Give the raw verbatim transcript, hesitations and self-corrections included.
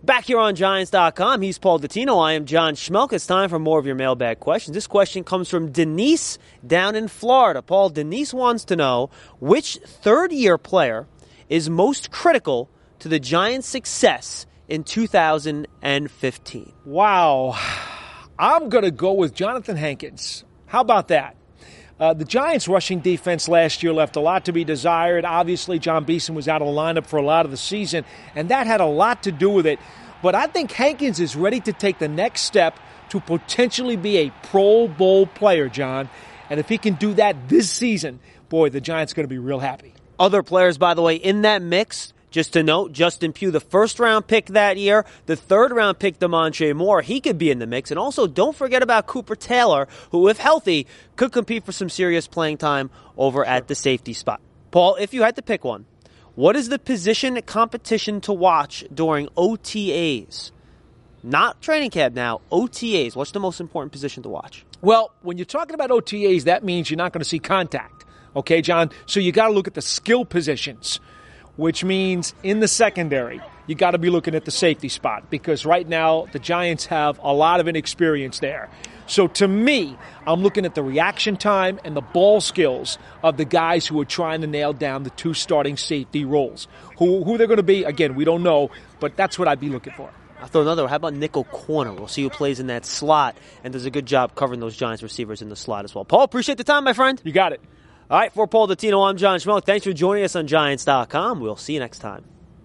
Back here on Giants dot com, he's Paul Dottino. I am John Schmelk. It's time for more of your mailbag questions. This question comes from Denise down in Florida. Paul, Denise wants to know which third-year player is most critical to the Giants' success in two thousand fifteen. Wow. I'm going to go with Jonathan Hankins. How about that? Uh, the Giants' rushing defense last year left a lot to be desired. Obviously, John Beeson was out of the lineup for a lot of the season, and that had a lot to do with it. But I think Hankins is ready to take the next step to potentially be a Pro Bowl player, John. And if he can do that this season, boy, the Giants are going to be real happy. Other players, by the way, in that mix, just to note, Justin Pugh, the first-round pick that year, the third-round pick, DeMontre Moore, he could be in the mix. And also, don't forget about Cooper Taylor, who, if healthy, could compete for some serious playing time over at the safety spot. Paul, if you had to pick one, what is the position competition to watch during O T As? Not training camp now, O T As. What's the most important position to watch? Well, when you're talking about O T As, that means you're not going to see contact. Okay, John? So you got to look at the skill positions, which means in the secondary, you got to be looking at the safety spot because right now the Giants have a lot of inexperience there. So to me, I'm looking at the reaction time and the ball skills of the guys who are trying to nail down the two starting safety roles. Who, who they're going to be, again, we don't know, but that's what I'd be looking for. I'll throw another. How about nickel corner? We'll see who plays in that slot and does a good job covering those Giants receivers in the slot as well. Paul, appreciate the time, my friend. You got it. All right, for Paul Dottino, I'm John Schmelk. Thanks for joining us on Giants dot com. We'll see you next time.